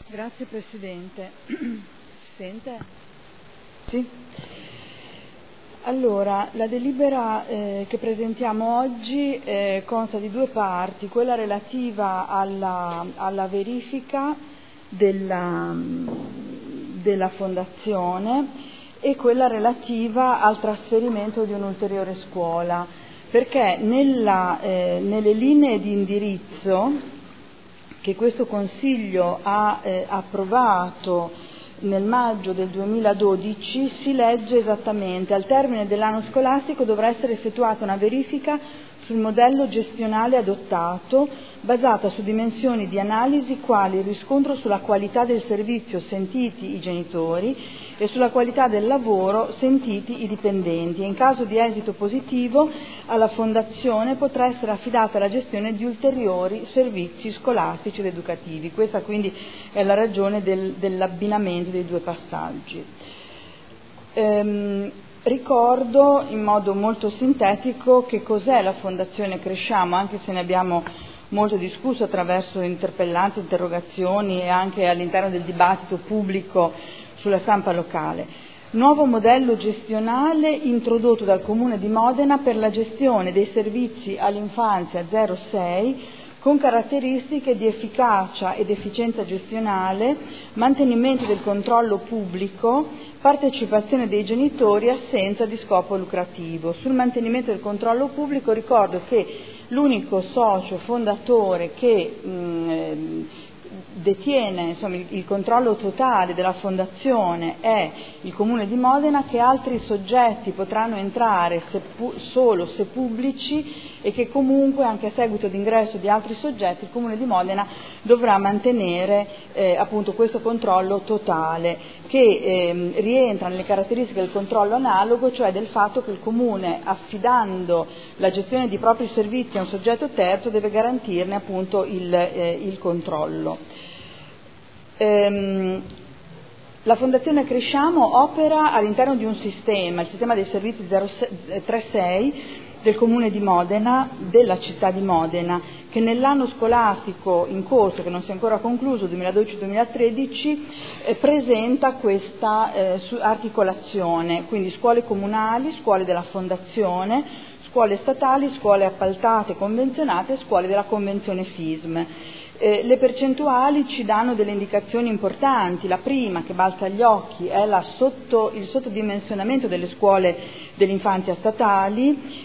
Grazie Presidente. Si sente? Sì? Allora, la delibera che presentiamo oggi consta di due parti, quella relativa alla verifica della Fondazione e quella relativa al trasferimento di un'ulteriore scuola, perché nelle linee di indirizzo che questo Consiglio ha approvato nel maggio del 2012 si legge esattamente: al termine dell'anno scolastico dovrà essere effettuata una verifica sul modello gestionale adottato, basata su dimensioni di analisi quali il riscontro sulla qualità del servizio sentiti i genitori e sulla qualità del lavoro sentiti i dipendenti, e in caso di esito positivo alla Fondazione potrà essere affidata la gestione di ulteriori servizi scolastici ed educativi. Questa quindi è la ragione dell'abbinamento dei due passaggi. Ricordo in modo molto sintetico che cos'è la Fondazione Cresciamo, anche se ne abbiamo molto discusso attraverso interpellanze, interrogazioni e anche all'interno del dibattito pubblico sulla stampa locale. Nuovo modello gestionale introdotto dal Comune di Modena per la gestione dei servizi all'infanzia 0-6 con caratteristiche di efficacia ed efficienza gestionale, mantenimento del controllo pubblico, partecipazione dei genitori, assenza di scopo lucrativo. Sul mantenimento del controllo pubblico ricordo che l'unico socio fondatore che detiene il controllo totale della Fondazione è il Comune di Modena, che altri soggetti potranno entrare solo se pubblici, e che comunque anche a seguito di ingresso di altri soggetti il Comune di Modena dovrà mantenere appunto questo controllo totale, che rientra nelle caratteristiche del controllo analogo, cioè del fatto che il Comune, affidando la gestione di propri servizi a un soggetto terzo, deve garantirne appunto il controllo. La Fondazione Cresciamo opera all'interno di un sistema, il sistema dei servizi 036 del Comune di Modena, della città di Modena, che nell'anno scolastico in corso, che non si è ancora concluso, 2012-2013, presenta questa articolazione, quindi scuole comunali, scuole della Fondazione, scuole statali, scuole appaltate, convenzionate e scuole della Convenzione FISM. Le percentuali ci danno delle indicazioni importanti. La prima, che balza agli occhi, è il sottodimensionamento delle scuole dell'infanzia statali,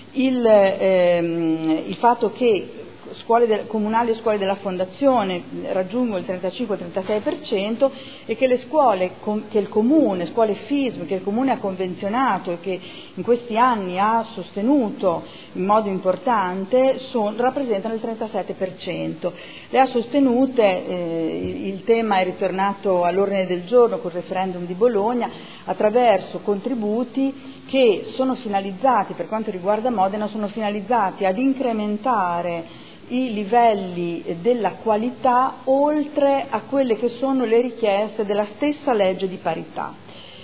il fatto che scuole comunali e scuole della Fondazione raggiungono il 35-36% e che le scuole che il Comune, scuole FISM, che il Comune ha convenzionato e che in questi anni ha sostenuto in modo importante rappresentano il 37%. Le ha sostenute, il tema è ritornato all'ordine del giorno col referendum di Bologna, attraverso contributi che sono finalizzati, per quanto riguarda Modena, sono finalizzati ad incrementare i livelli della qualità oltre a quelle che sono le richieste della stessa legge di parità.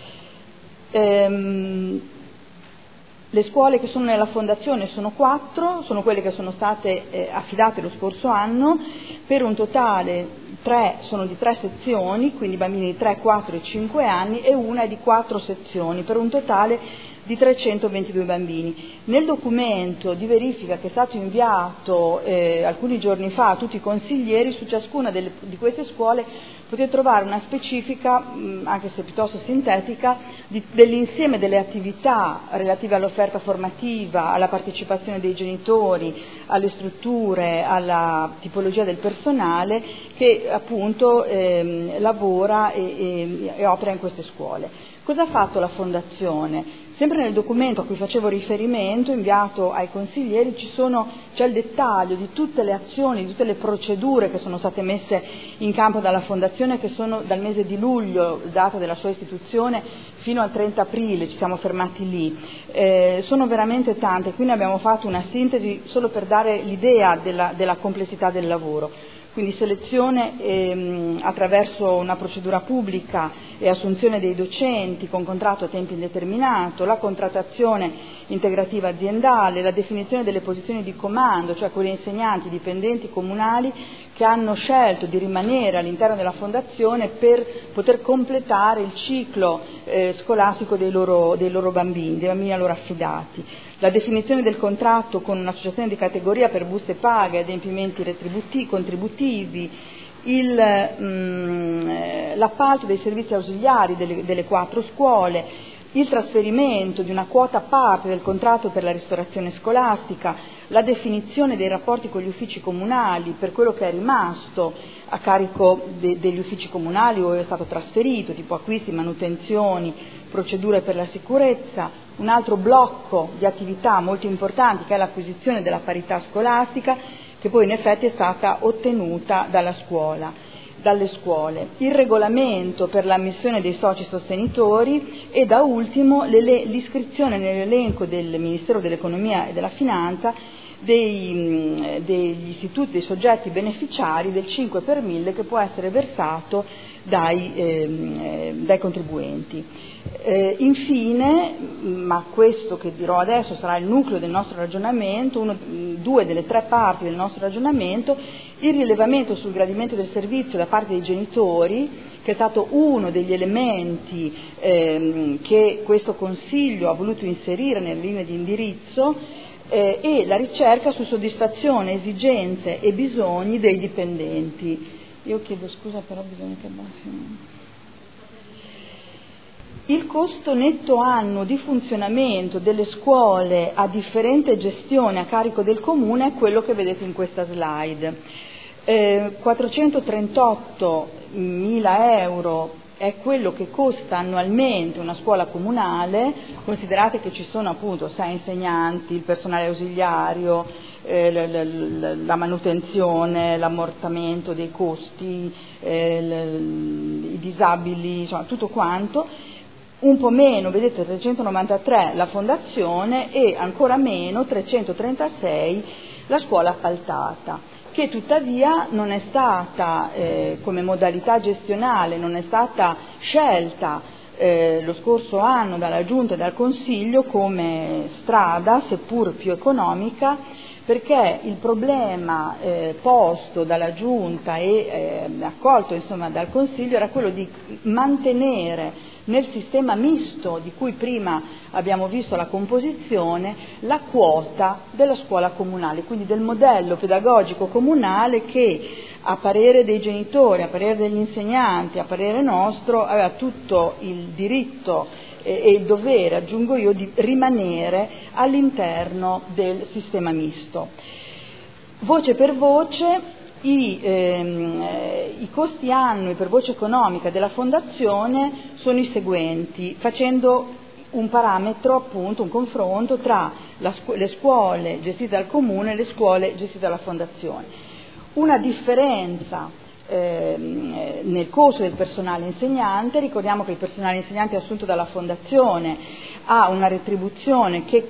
Le scuole che sono nella Fondazione sono 4, sono quelle che sono state affidate lo scorso anno, per un totale 3 sono di 3 sezioni, quindi bambini di 3, 4 e 5 anni, e una è di 4 sezioni, per un totale di 322 bambini. Nel documento di verifica che è stato inviato alcuni giorni fa a tutti i consiglieri, su ciascuna di queste scuole potete trovare una specifica, anche se piuttosto sintetica, dell'insieme delle attività relative all'offerta formativa, alla partecipazione dei genitori, alle strutture, alla tipologia del personale che appunto lavora e opera in queste scuole. Cosa ha fatto la Fondazione? Sempre nel documento a cui facevo riferimento, inviato ai consiglieri, c'è il dettaglio di tutte le azioni, di tutte le procedure che sono state messe in campo dalla Fondazione, che sono dal mese di luglio, data della sua istituzione, fino al 30 aprile, ci siamo fermati lì. Sono veramente tante, quindi abbiamo fatto una sintesi solo per dare l'idea della complessità del lavoro. Quindi selezione attraverso una procedura pubblica e assunzione dei docenti con contratto a tempo indeterminato, la contrattazione integrativa aziendale, la definizione delle posizioni di comando, cioè quegli insegnanti dipendenti comunali che hanno scelto di rimanere all'interno della fondazione per poter completare il ciclo scolastico dei loro bambini, dei bambini a loro affidati. La definizione del contratto con un'associazione di categoria per buste paga e adempimenti contributivi, l'appalto dei servizi ausiliari delle 4 scuole, il trasferimento di una quota parte del contratto per la ristorazione scolastica, la definizione dei rapporti con gli uffici comunali per quello che è rimasto a carico degli uffici comunali o è stato trasferito, tipo acquisti, manutenzioni, procedure per la sicurezza, un altro blocco di attività molto importanti che è l'acquisizione della parità scolastica, che poi in effetti è stata ottenuta dalle scuole, il regolamento per l'ammissione dei soci sostenitori e da ultimo l'iscrizione nell'elenco del Ministero dell'Economia e della Finanza degli istituti, dei soggetti beneficiari del 5 per 1000 che può essere versato dai contribuenti. Infine, ma questo che dirò adesso sarà il nucleo del nostro ragionamento, due delle 3 parti del nostro ragionamento, il rilevamento sul gradimento del servizio da parte dei genitori, che è stato uno degli elementi che questo Consiglio ha voluto inserire nelle linee di indirizzo, e la ricerca su soddisfazione, esigenze e bisogni dei dipendenti. Io chiedo scusa, però bisogna che abbassi. Il costo netto annuo di funzionamento delle scuole a differente gestione a carico del Comune è quello che vedete in questa slide. 438.000 euro è quello che costa annualmente una scuola comunale. Considerate che ci sono appunto 6 insegnanti, il personale ausiliario, la manutenzione, l'ammortamento dei costi, i disabili, insomma tutto quanto. Un po' meno, vedete, 393 la fondazione e ancora meno, 336 la scuola appaltata, che tuttavia non è stata, come modalità gestionale, non è stata scelta lo scorso anno dalla Giunta e dal Consiglio come strada, seppur più economica, perché il problema posto dalla Giunta e accolto insomma dal Consiglio era quello di mantenere nel sistema misto di cui prima abbiamo visto la composizione la quota della scuola comunale, quindi del modello pedagogico comunale che a parere dei genitori, a parere degli insegnanti, a parere nostro aveva tutto il diritto e il dovere, aggiungo io, di rimanere all'interno del sistema misto. Voce per voce, i costi annui per voce economica della fondazione sono i seguenti, facendo un parametro, appunto, un confronto tra le scuole gestite dal Comune e le scuole gestite dalla fondazione. Una differenza nel costo del personale insegnante. Ricordiamo che il personale insegnante assunto dalla fondazione ha una retribuzione che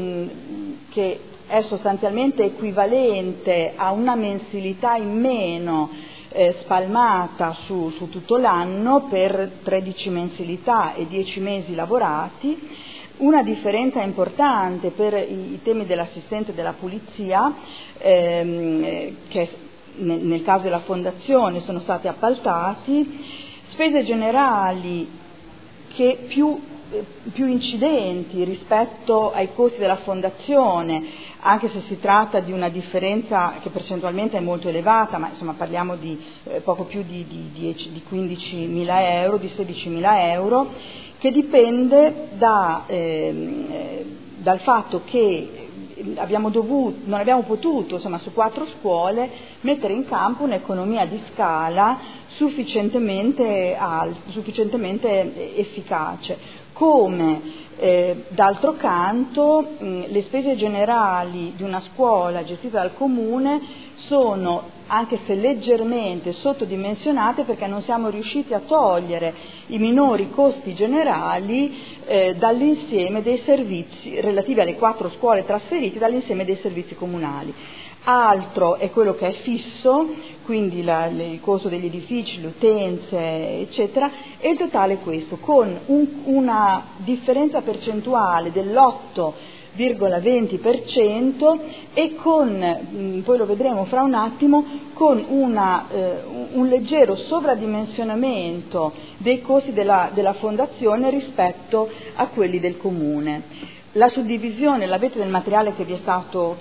è sostanzialmente equivalente a una mensilità in meno spalmata su tutto l'anno per 13 mensilità e 10 mesi lavorati. Una differenza importante per i temi dell'assistente della pulizia, che nel caso della fondazione sono stati appaltati, spese generali che più incidenti rispetto ai costi della fondazione, anche se si tratta di una differenza che percentualmente è molto elevata, ma insomma parliamo di poco più di 15.000 euro, di 16.000 euro, che dipende dal fatto che non abbiamo potuto, insomma, su 4 scuole mettere in campo un'economia di scala sufficientemente efficace. Come d'altro canto le spese generali di una scuola gestita dal Comune sono, anche se leggermente, sottodimensionate, perché non siamo riusciti a togliere i minori costi generali dall'insieme dei servizi relativi alle 4 scuole trasferite dall'insieme dei servizi comunali. Altro è quello che è fisso, quindi il costo degli edifici, le utenze, eccetera, e il totale è questo, con una differenza percentuale dell'8 0,20% e con, poi lo vedremo fra un attimo, con un leggero sovradimensionamento dei costi della fondazione rispetto a quelli del comune. La suddivisione, l'avete del materiale che vi è stato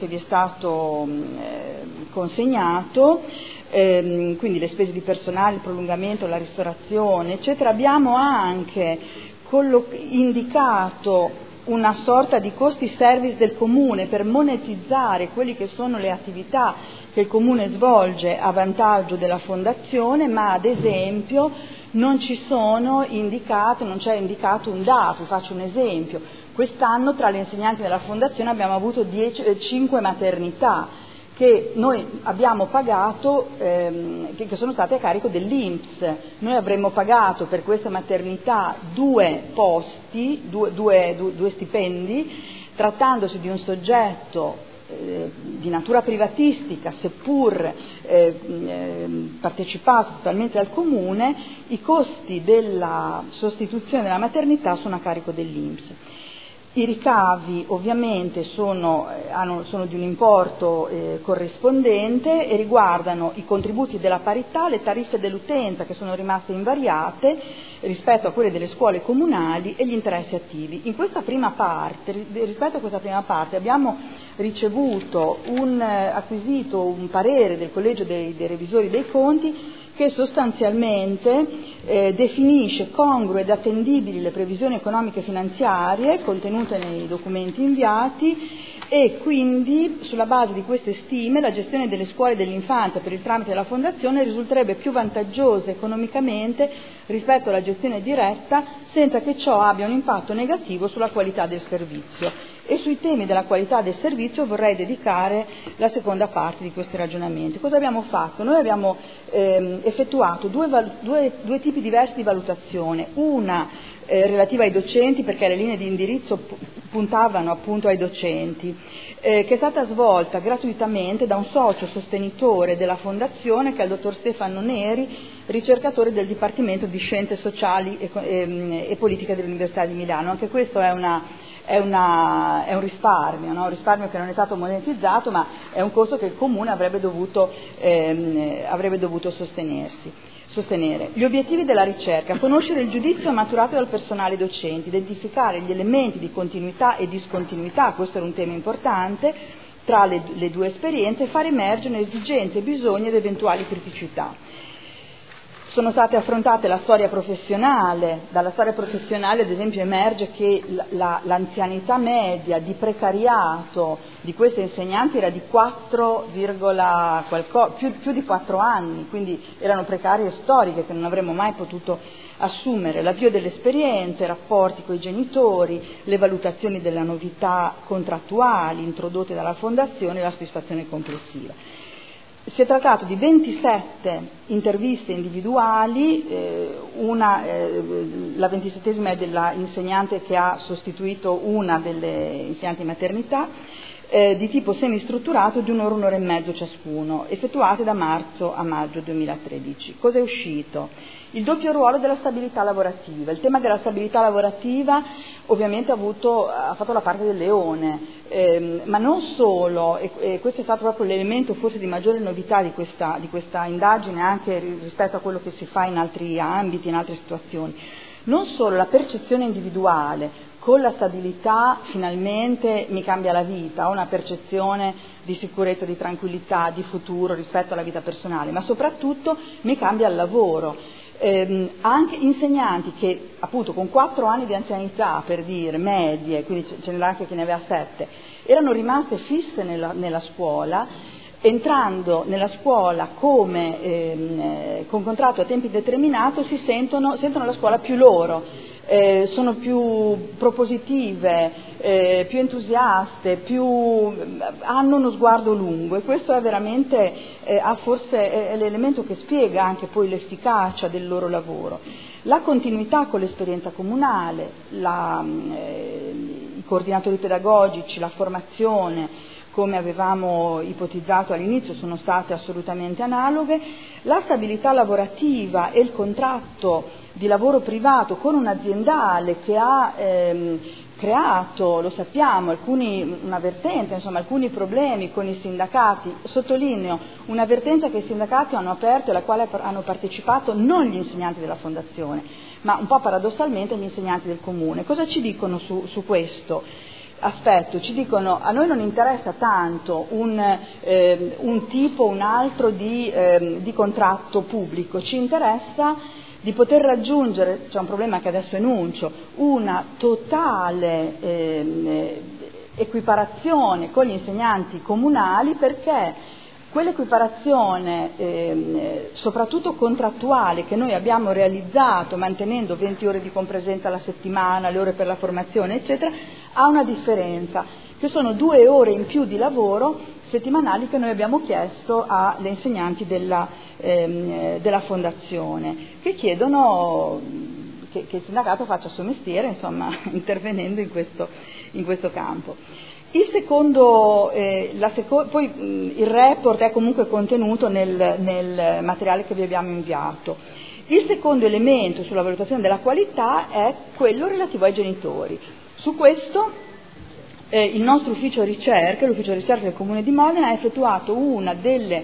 consegnato, quindi le spese di personale, il prolungamento, la ristorazione, eccetera. Abbiamo anche indicato una sorta di costi service del comune per monetizzare quelle che sono le attività che il comune svolge a vantaggio della fondazione, ma ad esempio non c'è indicato un dato. Faccio un esempio: quest'anno tra le insegnanti della fondazione abbiamo avuto 5 maternità che noi abbiamo pagato, che sono state a carico dell'INPS. Noi avremmo pagato per questa maternità 2 posti, due stipendi, trattandosi di un soggetto di natura privatistica, seppur partecipato totalmente dal comune. I costi della sostituzione della maternità sono a carico dell'INPS. I ricavi ovviamente sono di un importo corrispondente e riguardano i contributi della parità, le tariffe dell'utenza che sono rimaste invariate rispetto a quelle delle scuole comunali e gli interessi attivi. In questa prima parte, rispetto a questa prima parte, abbiamo acquisito un parere del Collegio dei Revisori dei Conti che sostanzialmente definisce congrue ed attendibili le previsioni economiche e finanziarie contenute nei documenti inviati, e quindi sulla base di queste stime la gestione delle scuole dell'infanzia per il tramite della fondazione risulterebbe più vantaggiosa economicamente rispetto alla gestione diretta, senza che ciò abbia un impatto negativo sulla qualità del servizio. E sui temi della qualità del servizio vorrei dedicare la seconda parte di questi ragionamenti. Cosa abbiamo fatto? Noi abbiamo effettuato due tipi diversi di valutazione, una relativa ai docenti, perché le linee di indirizzo puntavano appunto ai docenti, che è stata svolta gratuitamente da un socio sostenitore della fondazione, che è il dottor Stefano Neri, ricercatore del Dipartimento di Scienze Sociali e Politiche dell'Università di Milano. Anche questo è un risparmio, no? Un risparmio che non è stato monetizzato, ma è un costo che il comune avrebbe dovuto sostenere. Gli obiettivi della ricerca: conoscere il giudizio maturato dal personale docente, identificare gli elementi di continuità e discontinuità, questo era un tema importante, tra le due esperienze, e far emergere esigenze, bisogni ed eventuali criticità. Sono state affrontate la storia professionale. Dalla storia professionale ad esempio emerge che l'anzianità media di precariato di queste insegnanti era di più di 4 anni, quindi erano precarie storiche che non avremmo mai potuto assumere. L'avvio delle esperienze, i rapporti con i genitori, le valutazioni delle novità contrattuali introdotte dalla fondazione e la soddisfazione complessiva. Si è trattato di 27 interviste individuali, la 27esima è della insegnante che ha sostituito una delle insegnanti di maternità, di tipo semistrutturato di 1 ora, 1 ora e mezzo ciascuno, effettuate da marzo a maggio 2013. Cosa è uscito? Il doppio ruolo della stabilità lavorativa. Il tema della stabilità lavorativa ovviamente ha fatto la parte del leone, ma non solo, e questo è stato proprio l'elemento forse di maggiore novità di questa indagine, anche rispetto a quello che si fa in altri ambiti, in altre situazioni. Non solo la percezione individuale: con la stabilità finalmente mi cambia la vita, ho una percezione di sicurezza, di tranquillità, di futuro rispetto alla vita personale, ma soprattutto mi cambia il lavoro. Anche insegnanti che appunto con 4 anni di anzianità, per dire, medie, quindi ce n'era anche chi ne aveva 7, erano rimaste fisse nella scuola, entrando nella scuola con contratto a tempo indeterminato sentono la scuola più loro. Sono più propositive, più entusiaste, hanno uno sguardo lungo, e questo è veramente forse è l'elemento che spiega anche poi l'efficacia del loro lavoro. La continuità con l'esperienza comunale, i coordinatori pedagogici, la formazione, come avevamo ipotizzato all'inizio, sono state assolutamente analoghe. La stabilità lavorativa e il contratto di lavoro privato con un aziendale che creato, lo sappiamo, un'avvertenza, insomma alcuni problemi con i sindacati. Sottolineo un'avvertenza che i sindacati hanno aperto e alla quale hanno partecipato non gli insegnanti della Fondazione, ma un po' paradossalmente gli insegnanti del Comune. Cosa ci dicono su questo aspetto? Ci dicono: a noi non interessa tanto un tipo o un altro di contratto pubblico, ci interessa di poter raggiungere, c'è un problema che adesso enuncio, una totale equiparazione con gli insegnanti comunali, perché quell'equiparazione, soprattutto contrattuale, che noi abbiamo realizzato mantenendo 20 ore di compresenza alla settimana, le ore per la formazione, eccetera, ha una differenza, che sono 2 ore in più di lavoro settimanali che noi abbiamo chiesto alle insegnanti della Fondazione, che chiedono che il sindacato faccia il suo mestiere, insomma, intervenendo in questo campo. Il secondo, poi il report è comunque contenuto nel materiale che vi abbiamo inviato. Il secondo elemento sulla valutazione della qualità è quello relativo ai genitori. Su questo il nostro ufficio ricerca, l'ufficio ricerca del Comune di Modena, ha effettuato una delle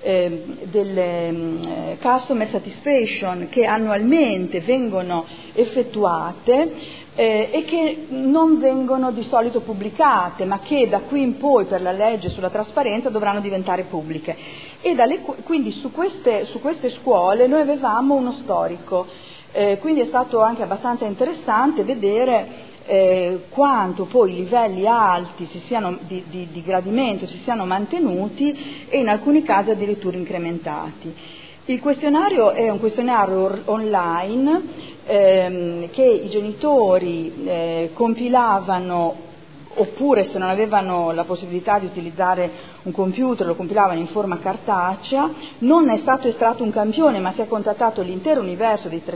customer satisfaction che annualmente vengono effettuate e che non vengono di solito pubblicate, ma che da qui in poi per la legge sulla trasparenza dovranno diventare pubbliche. E quindi su queste scuole noi avevamo uno storico, quindi è stato anche abbastanza interessante vedere quanto poi i livelli alti di gradimento si siano mantenuti e in alcuni casi addirittura incrementati. Il questionario è un questionario online che i genitori compilavano, oppure se non avevano la possibilità di utilizzare un computer lo compilavano in forma cartacea. Non è stato estratto un campione, ma si è contattato l'intero universo dei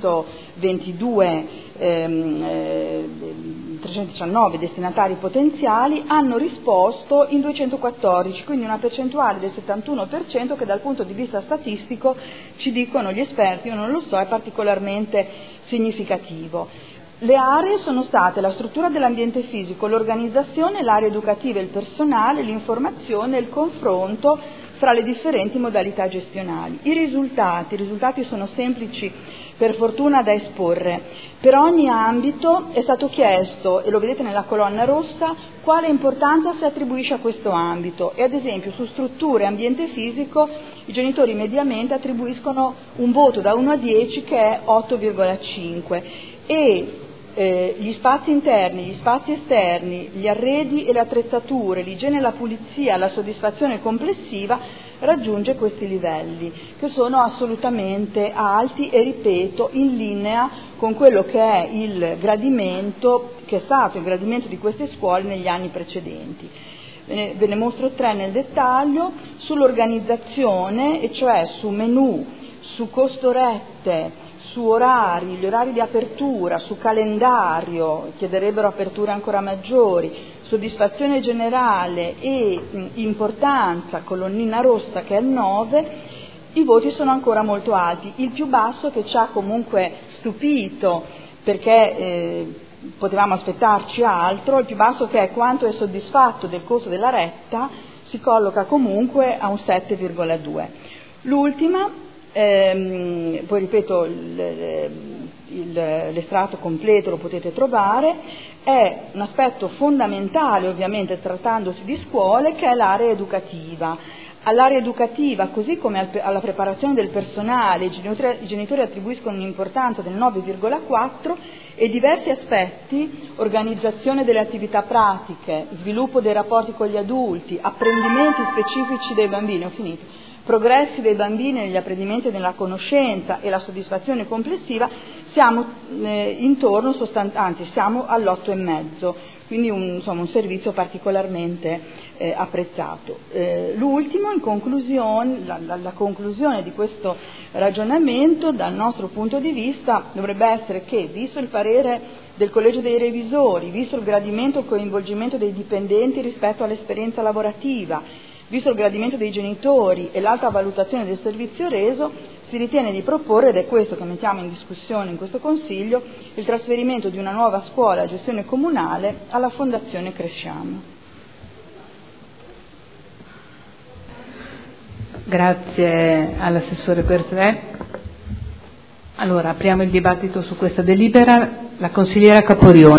319 destinatari potenziali. Hanno risposto in 214, quindi una percentuale del 71% che dal punto di vista statistico, ci dicono gli esperti, io non lo so, è particolarmente significativo. Le aree sono state la struttura dell'ambiente fisico, l'organizzazione, l'area educativa e il personale, l'informazione e il confronto fra le differenti modalità gestionali. I risultati sono semplici per fortuna da esporre. Per ogni ambito è stato chiesto, e lo vedete nella colonna rossa, quale importanza si attribuisce a questo ambito, e ad esempio su strutture e ambiente fisico i genitori mediamente attribuiscono un voto da 1 a 10 che è 8,5 e gli spazi interni, gli spazi esterni, gli arredi e le attrezzature, l'igiene e la pulizia, la soddisfazione complessiva raggiunge questi livelli, che sono assolutamente alti e, ripeto, in linea con quello che è il gradimento, che è stato il gradimento di queste scuole negli anni precedenti. Ve ne mostro 3 nel dettaglio. Sull'organizzazione, e cioè su menù, su costorette, su orari, gli orari di apertura, su calendario, chiederebbero aperture ancora maggiori, soddisfazione generale e importanza, colonnina rossa che è il 9, i voti sono ancora molto alti. Il più basso, che ci ha comunque stupito perché potevamo aspettarci altro, il più basso, che è quanto è soddisfatto del costo della retta, si colloca comunque a un 7,2. L'ultima, poi ripeto, l'estratto completo lo potete trovare, è un aspetto fondamentale, ovviamente trattandosi di scuole, che è l'area educativa. All'area educativa, così come alla preparazione del personale, i genitori attribuiscono un'importanza del 9,4 e diversi aspetti: organizzazione delle attività pratiche, sviluppo dei rapporti con gli adulti, apprendimenti specifici dei bambini, progressi dei bambini negli apprendimenti e nella conoscenza e la soddisfazione complessiva, siamo intorno, siamo all'8,5, quindi un servizio particolarmente apprezzato. L'ultimo, in conclusione, la conclusione di questo ragionamento dal nostro punto di vista dovrebbe essere che, visto il parere del Collegio dei Revisori, visto il gradimento e il coinvolgimento dei dipendenti rispetto all'esperienza lavorativa, Visto il gradimento dei genitori e l'alta valutazione del servizio reso, si ritiene di proporre, ed è questo che mettiamo in discussione in questo Consiglio, il trasferimento di una nuova scuola a gestione comunale alla Fondazione Cresciamo. Grazie all'assessore Bertè. Allora, apriamo il dibattito su questa delibera. La consigliera Caporioni.